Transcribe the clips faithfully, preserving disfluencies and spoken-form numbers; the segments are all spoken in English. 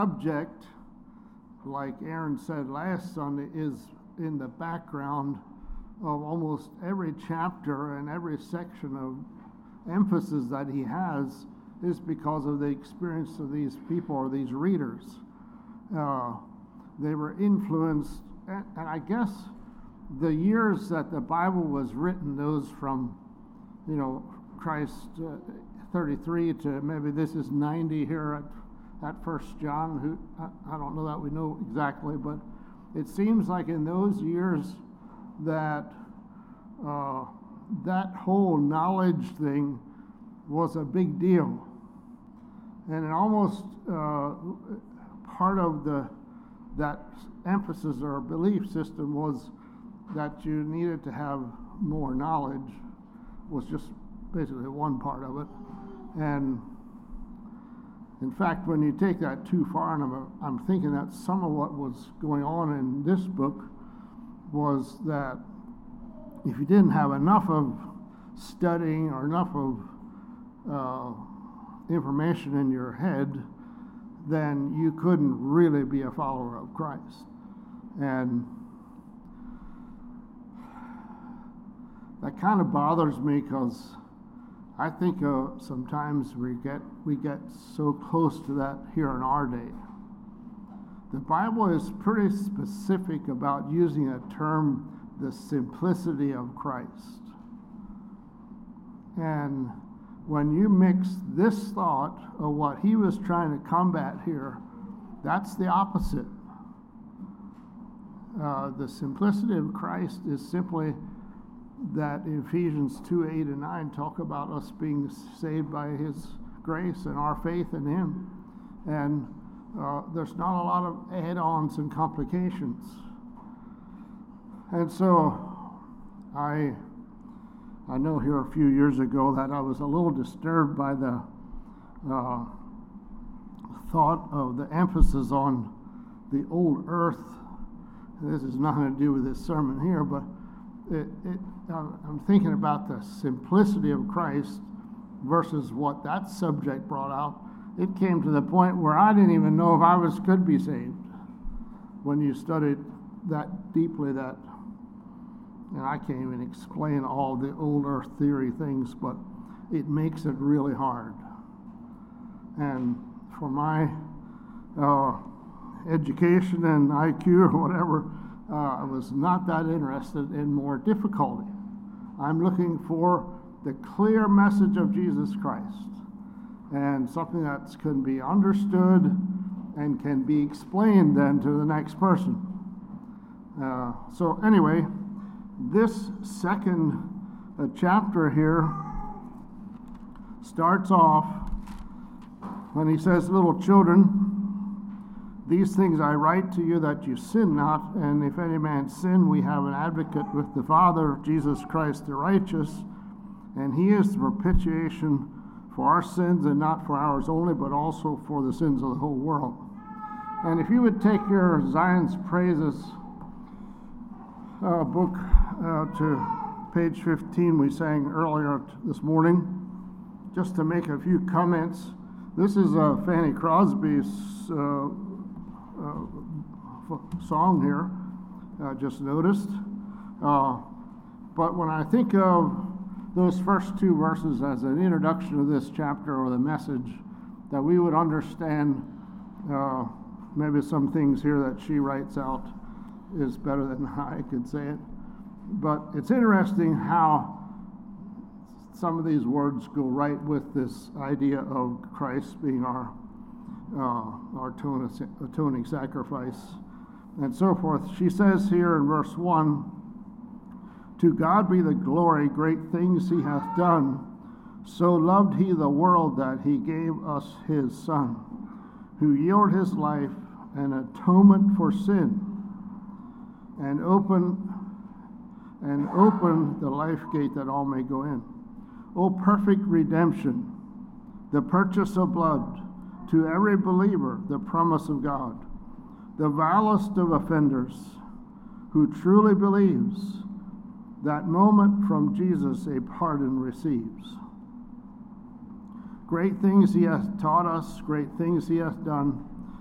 subject, like Aaron said last Sunday, is in the background of almost every chapter and every section of emphasis that he has is because of the experience of these people or these readers. Uh, they were influenced, and, and I guess the years that the Bible was written, those from, you know, Christ uh, thirty-three to maybe this is ninety here at, at First John, who I, I don't know that we know exactly, but it seems like in those years that uh, that whole knowledge thing was a big deal. And it almost uh, part of the that emphasis or belief system was that you needed to have more knowledge, was just basically one part of it. And in fact, when you take that too far, and I'm, I'm thinking that some of what was going on in this book was that if you didn't have enough of studying or enough of uh, information in your head, then you couldn't really be a follower of Christ. And that kind of bothers me because I think uh, sometimes we get we get so close to that here in our day. The Bible is pretty specific about using a term, the simplicity of Christ. And when you mix this thought of what he was trying to combat here, that's the opposite. Uh, the simplicity of Christ is simply that Ephesians two, eight, and nine talk about us being saved by his grace and our faith in him. And uh, there's not a lot of add-ons and complications. And so I I know here a few years ago that I was a little disturbed by the uh, thought of the emphasis on the old earth. This has nothing to do with this sermon here, but it, it, uh, I'm thinking about the simplicity of Christ versus what that subject brought out. It came to the point where I didn't even know if I was could be saved when you studied that deeply. That, and I can't even explain all the old earth theory things, but it makes it really hard. And for my uh, education and I Q or whatever, uh, I was not that interested in more difficulty. I'm looking for the clear message of Jesus Christ and something that can be understood and can be explained then to the next person. Uh, so anyway, this second uh, chapter here starts off when he says, "Little children, these things I write to you that you sin not, and if any man sin, we have an advocate with the Father, Jesus Christ the righteous, and he is the propitiation for our sins, and not for ours only, but also for the sins of the whole world." And if you would take your Zion's Praises uh, book uh, to page fifteen, we sang earlier t- this morning, just to make a few comments. This is uh, Fanny Crosby's uh, uh, f- song here, uh, just noticed. Uh, but when I think of those first two verses as an introduction to this chapter or the message, that we would understand uh, maybe some things here that she writes out is better than I could say it. But it's interesting how some of these words go right with this idea of Christ being our uh, our atoning sacrifice and so forth. She says here in verse one, "To God be the glory, great things he hath done. So loved he the world that he gave us his Son, who yielded his life an atonement for sin, and open and open the life gate that all may go in. O perfect redemption, the purchase of blood, to every believer the promise of God, the vilest of offenders, who truly believes, that moment from Jesus a pardon receives. Great things he hath taught us, great things he hath done,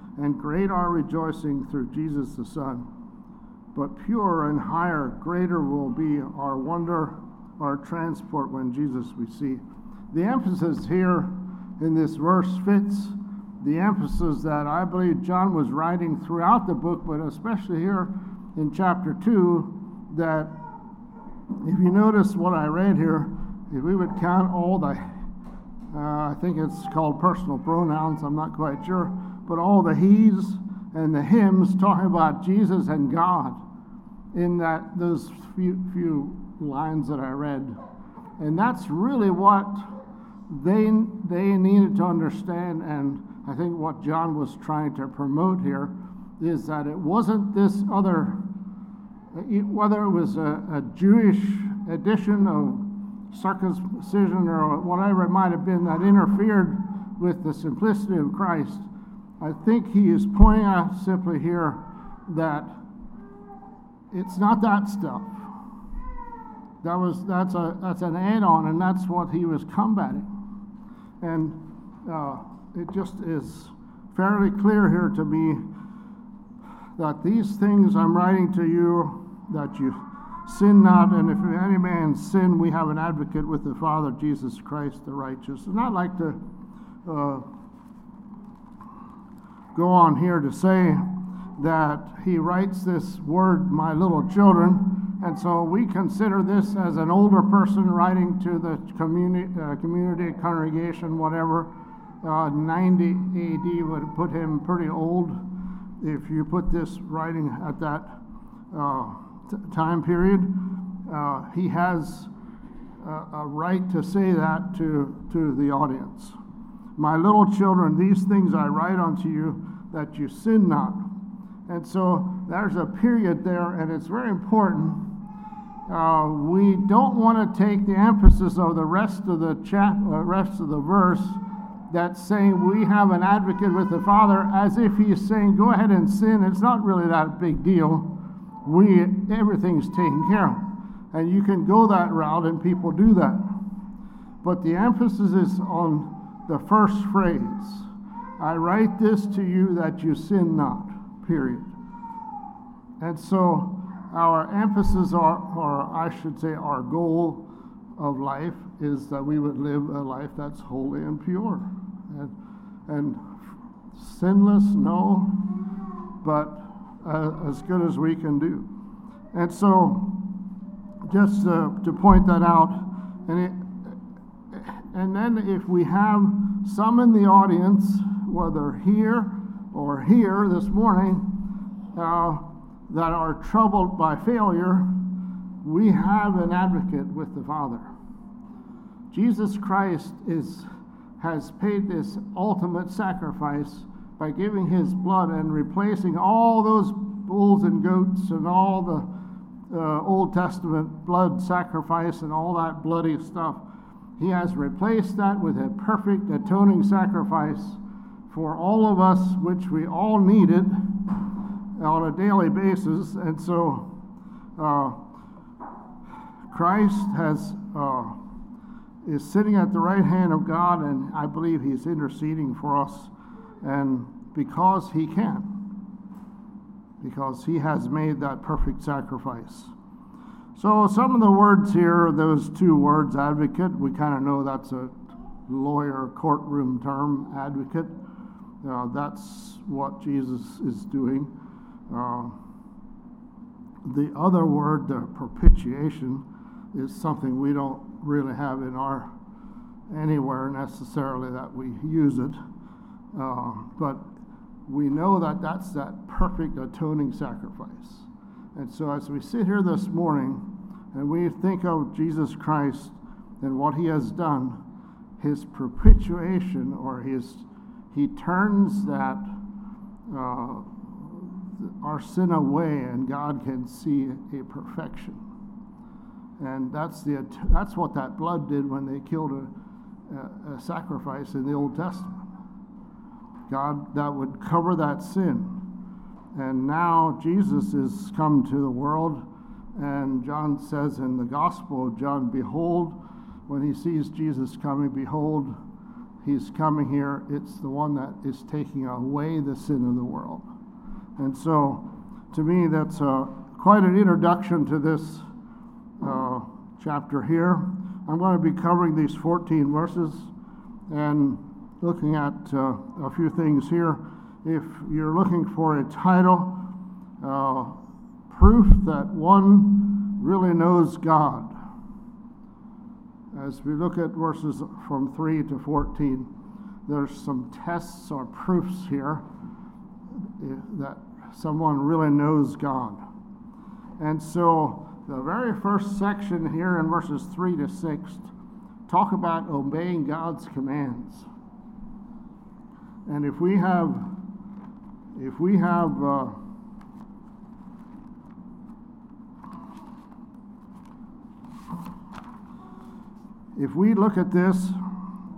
and great our rejoicing through Jesus the Son. But pure and higher, greater will be our wonder, our transport when Jesus we see. The emphasis here in this verse fits the emphasis that I believe John was writing throughout the book, but especially here in chapter two, that if you notice what I read here, if we would count all the, uh, I think it's called personal pronouns, I'm not quite sure, but all the he's and the hymns talking about Jesus and God in that those few, few lines that I read. And that's really what they they needed to understand, and I think what John was trying to promote here is that it wasn't this other, whether it was a, a Jewish edition of circumcision or whatever it might have been that interfered with the simplicity of Christ. I think he is pointing out simply here that it's not that stuff. That was that's a that's an add-on, and that's what he was combating. And uh, it just is fairly clear here to me that these things I'm writing to you, that you sin not, and if any man sin, we have an advocate with the Father, Jesus Christ the righteous. And I'd like to uh, go on here to say that he writes this word, my little children, and so we consider this as an older person writing to the community, uh, community congregation, whatever. Uh, ninety A D would put him pretty old if you put this writing at that uh, t- time period. Uh, he has a, a right to say that to, to the audience. My little children, these things I write unto you, that you sin not. And so there's a period there, and it's very important. Uh, we don't want to take the emphasis of the rest of the chat, uh, rest of the verse that's saying we have an advocate with the Father, as if he's saying, go ahead and sin. It's not really that big deal. We everything's taken care of. And you can go that route, and people do that. But the emphasis is on the first phrase. I write this to you that you sin not, period. And so our emphasis, or, or I should say our goal of life, is that we would live a life that's holy and pure. And, and sinless, no, but uh, as good as we can do. And so just uh, to point that out, and it, and then if we have some in the audience, whether here or here this morning, uh, that are troubled by failure, we have an advocate with the Father. Jesus Christ is has paid this ultimate sacrifice by giving his blood and replacing all those bulls and goats and all the uh, Old Testament blood sacrifice and all that bloody stuff. He has replaced that with a perfect atoning sacrifice for all of us, which we all needed on a daily basis. And so uh, Christ has uh, is sitting at the right hand of God, and I believe he's interceding for us, and because he can, because he has made that perfect sacrifice. So some of the words here, those two words, advocate, we kind of know that's a lawyer courtroom term, advocate. Uh, that's what Jesus is doing. Uh, the other word, the propitiation, is something we don't really have in our anywhere necessarily that we use it. Uh, but we know that that's that perfect atoning sacrifice. And so as we sit here this morning and we think of Jesus Christ and what he has done, his propitiation, or his, he turns that uh, our sin away, and God can see a perfection. And that's the that's what that blood did when they killed a, a, a sacrifice in the Old Testament. God, that would cover that sin. And now Jesus has come to the world, and John says in the Gospel of John, behold, when he sees Jesus coming, behold, he's coming here. It's the one that is taking away the sin of the world. And so, to me, that's uh, quite an introduction to this uh, chapter here. I'm going to be covering these fourteen verses and looking at uh, a few things here. If you're looking for a title, uh, proof that one really knows God. As we look at verses from three to fourteen, there's some tests or proofs here that someone really knows God. And so the very first section here in verses three to six talk about obeying God's commands. And if we have, if we have, uh, if we look at this